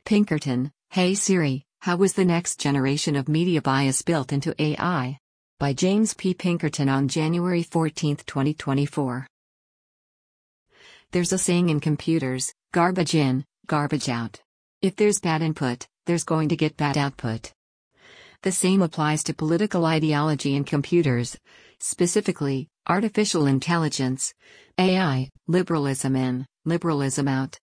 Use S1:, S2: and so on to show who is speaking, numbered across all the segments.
S1: Pinkerton, Hey Siri, how was the next generation of media bias built into AI? By James P. Pinkerton on January 14, 2024. There's a saying in computers, garbage in, garbage out. If there's bad input, there's going to get bad output. The same applies to political ideology in computers, specifically, artificial intelligence, AI, liberalism in, liberalism out.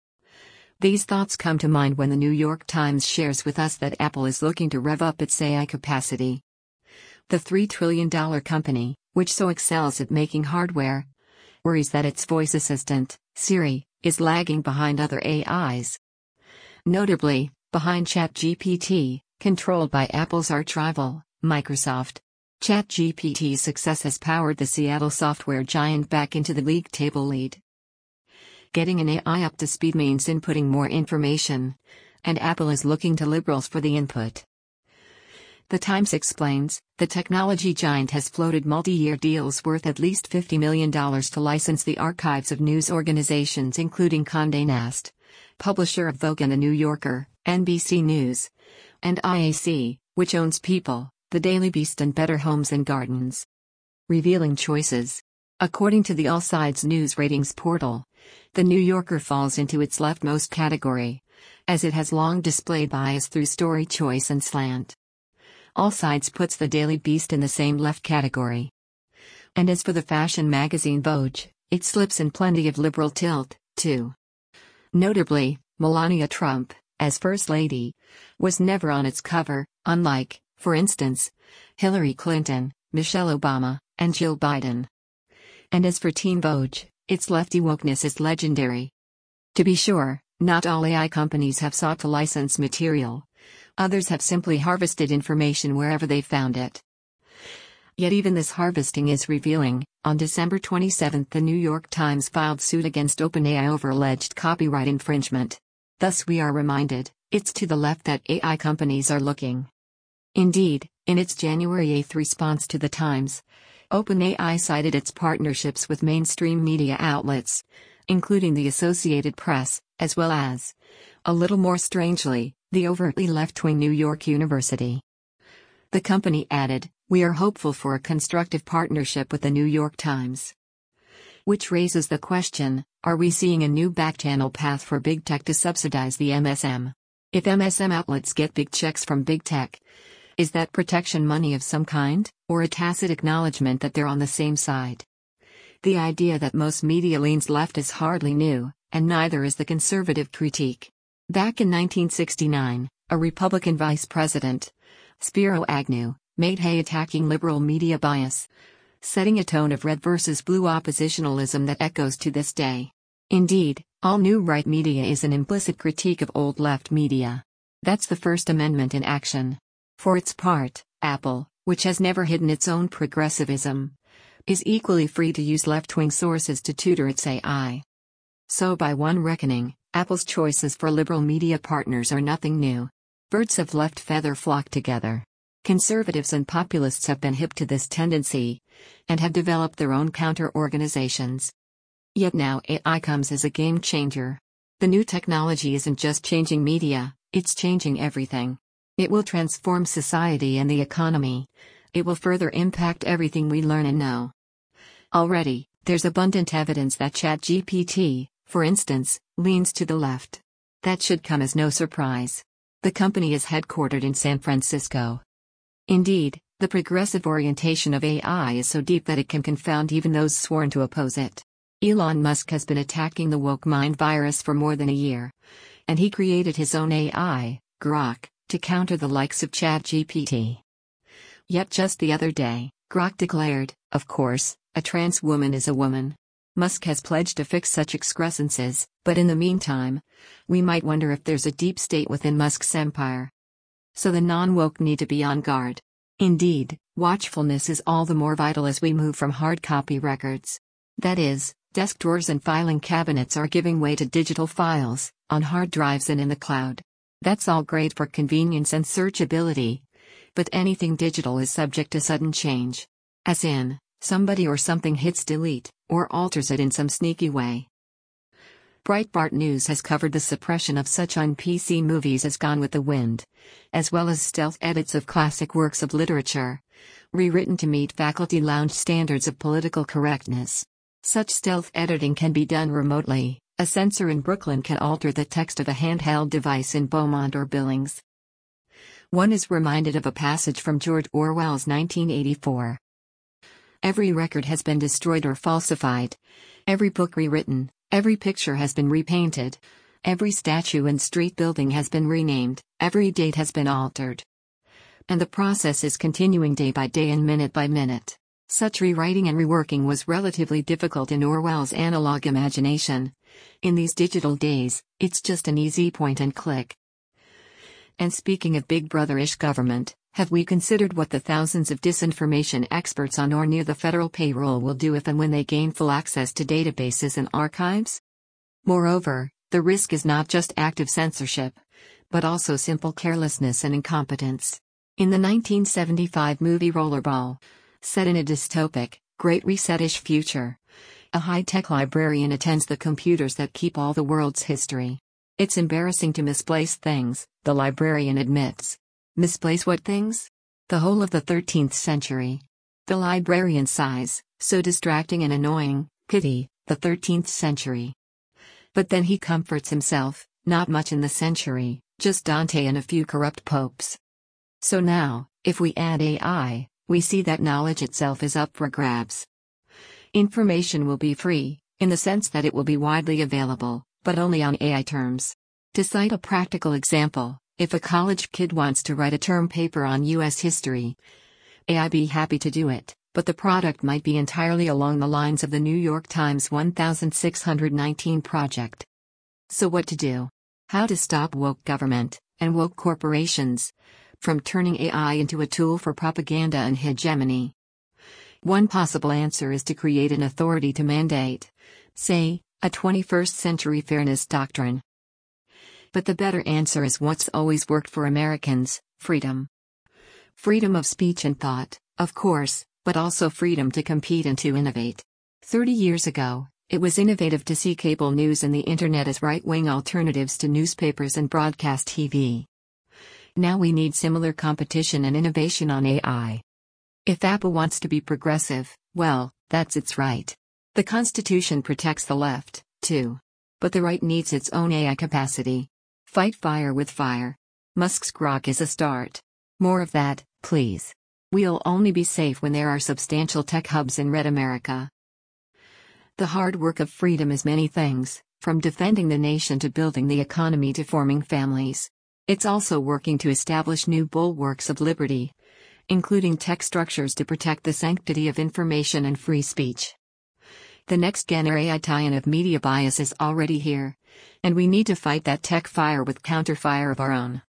S1: These thoughts come to mind when the New York Times shares with us that Apple is looking to rev up its AI capacity. The $3 trillion company, which so excels at making hardware, worries that its voice assistant, Siri, is lagging behind other AIs. Notably, behind ChatGPT, controlled by Apple's arch-rival, Microsoft. ChatGPT's success has powered the Seattle software giant back into the league table lead. Getting an AI up to speed means inputting more information, and Apple is looking to liberals for the input. The Times explains, the technology giant has floated multi-year deals worth at least $50 million to license the archives of news organizations including Condé Nast, publisher of Vogue and The New Yorker, NBC News, and IAC, which owns People, The Daily Beast and Better Homes and Gardens. Revealing choices. According to the All Sides News ratings portal, The New Yorker falls into its leftmost category, as it has long displayed bias through story choice and slant. All Sides puts The Daily Beast in the same left category. And as for the fashion magazine Vogue, it slips in plenty of liberal tilt, too. Notably, Melania Trump, as First Lady, was never on its cover, unlike, for instance, Hillary Clinton, Michelle Obama, and Jill Biden. And as for Teen Vogue, its lefty wokeness is legendary. To be sure, not all AI companies have sought to license material. Others have simply harvested information wherever they found it. Yet even this harvesting is revealing. On December 27, the New York Times filed suit against OpenAI over alleged copyright infringement. Thus we are reminded, it's to the left that AI companies are looking. Indeed, in its January 8 response to the Times, OpenAI cited its partnerships with mainstream media outlets, including the Associated Press, as well as, a little more strangely, the overtly left-wing New York University. The company added, "We are hopeful for a constructive partnership with the New York Times." Which raises the question, are we seeing a new backchannel path for big tech to subsidize the MSM? If MSM outlets get big checks from big tech, is that protection money of some kind, or a tacit acknowledgement that they're on the same side? The idea that most media leans left is hardly new, and neither is the conservative critique. Back in 1969, a Republican vice president, Spiro Agnew, made hay attacking liberal media bias, setting a tone of red versus blue oppositionalism that echoes to this day. Indeed, all new right media is an implicit critique of old left media. That's the First Amendment in action. For its part, Apple, which has never hidden its own progressivism, is equally free to use left-wing sources to tutor its AI. So by one reckoning, Apple's choices for liberal media partners are nothing new. Birds of left feather flock together. Conservatives and populists have been hip to this tendency, and have developed their own counter-organizations. Yet now AI comes as a game changer. The new technology isn't just changing media, it's changing everything. It will transform society and the economy. It will further impact everything we learn and know. Already, there's abundant evidence that ChatGPT, for instance, leans to the left. That should come as no surprise. The company is headquartered in San Francisco. Indeed, the progressive orientation of AI is so deep that it can confound even those sworn to oppose it. Elon Musk has been attacking the woke mind virus for more than a year. And he created his own AI, Grok, to counter the likes of ChatGPT. Yet just the other day, Grok declared, of course, a trans woman is a woman. Musk has pledged to fix such excrescences, but in the meantime, we might wonder if there's a deep state within Musk's empire. So the non-woke need to be on guard. Indeed, watchfulness is all the more vital as we move from hard copy records. That is, desk drawers and filing cabinets are giving way to digital files, on hard drives and in the cloud. That's all great for convenience and searchability. But anything digital is subject to sudden change. As in, somebody or something hits delete, or alters it in some sneaky way. Breitbart News has covered the suppression of such un-PC movies as Gone with the Wind, as well as stealth edits of classic works of literature, rewritten to meet faculty lounge standards of political correctness. Such stealth editing can be done remotely. A censor in Brooklyn can alter the text of a handheld device in Beaumont or Billings. One is reminded of a passage from George Orwell's 1984. Every record has been destroyed or falsified. Every book rewritten. Every picture has been repainted. Every statue and street building has been renamed. Every date has been altered. And the process is continuing day by day and minute by minute. Such rewriting and reworking was relatively difficult in Orwell's analog imagination. In these digital days, it's just an easy point and click. And speaking of Big Brother-ish government, have we considered what the thousands of disinformation experts on or near the federal payroll will do if and when they gain full access to databases and archives? Moreover, the risk is not just active censorship, but also simple carelessness and incompetence. In the 1975 movie Rollerball, set in a dystopic, Great Reset-ish future, a high-tech librarian attends the computers that keep all the world's history. It's embarrassing to misplace things, the librarian admits. Misplace what things? The whole of the 13th century. The librarian sighs, so distracting and annoying, pity, the 13th century. But then he comforts himself, not much in the century, just Dante and a few corrupt popes. So now, if we add AI, we see that knowledge itself is up for grabs. Information will be free, in the sense that it will be widely available, but only on AI terms. To cite a practical example, if a college kid wants to write a term paper on U.S. history, AI'd be happy to do it, but the product might be entirely along the lines of the New York Times 1619 project. So what to do? How to stop woke government, and woke corporations, from turning AI into a tool for propaganda and hegemony? One possible answer is to create an authority to mandate, say, a 21st century fairness doctrine. But the better answer is what's always worked for Americans: freedom. Freedom of speech and thought, of course, but also freedom to compete and to innovate. 30 years ago, it was innovative to see cable news and the internet as right-wing alternatives to newspapers and broadcast TV. Now we need similar competition and innovation on AI. If Apple wants to be progressive, well, that's its right. The Constitution protects the left, too. But the right needs its own AI capacity. Fight fire with fire. Musk's grok is a start. More of that, please. We'll only be safe when there are substantial tech hubs in Red America. The hard work of freedom is many things, from defending the nation to building the economy to forming families. It's also working to establish new bulwarks of liberty, including tech structures to protect the sanctity of information and free speech. The next generation of media bias is already here, and we need to fight that tech fire with counterfire of our own.